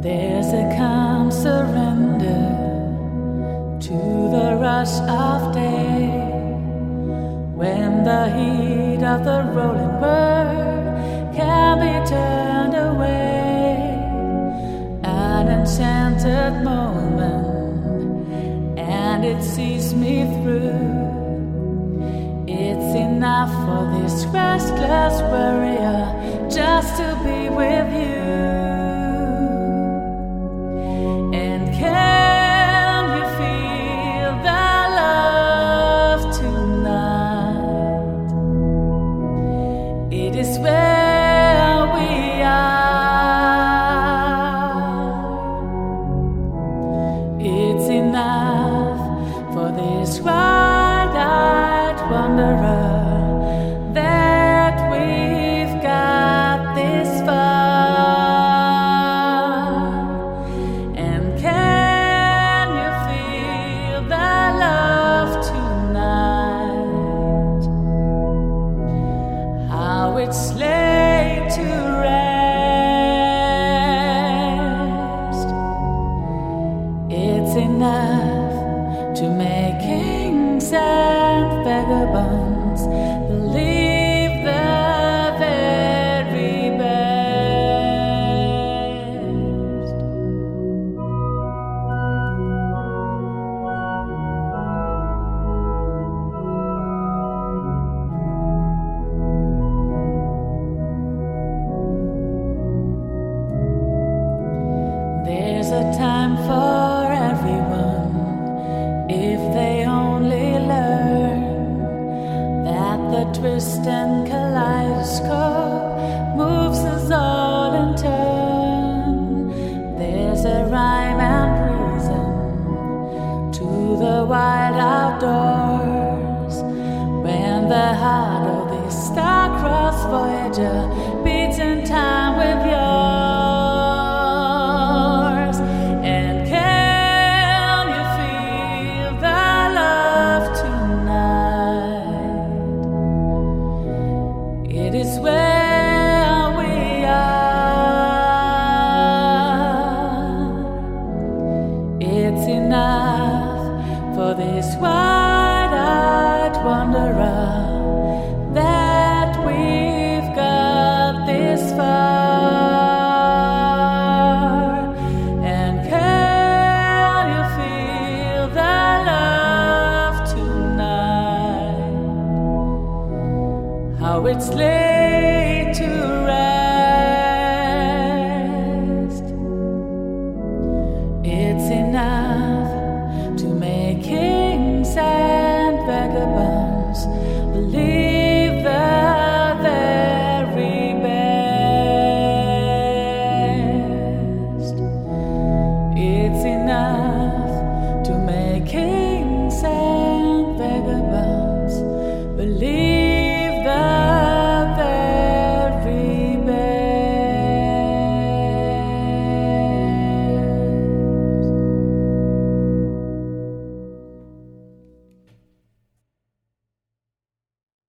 There's a calm surrender to the rush of day, when the heat of the rolling world can be turned away. An enchanted moment, and it sees me through. It's enough for this restless warrior just to be with you. It is where we are. It's enough for this wide-eyed wanderer that we've got this far. And can you feel the love tonight? How it's laid to rest. It's enough to make kings and vagabonds believe the very best. There's a time for everyone, if they only learn that the twist and kaleidoscope moves us all in turn. There's a rhyme and reason to the wild outdoors, when the heart of this star-crossed voyager beats in time with yours. It is where we are. It's enough for this wide-eyed wanderer that we've got this far. And can you feel the love tonight? How it's lit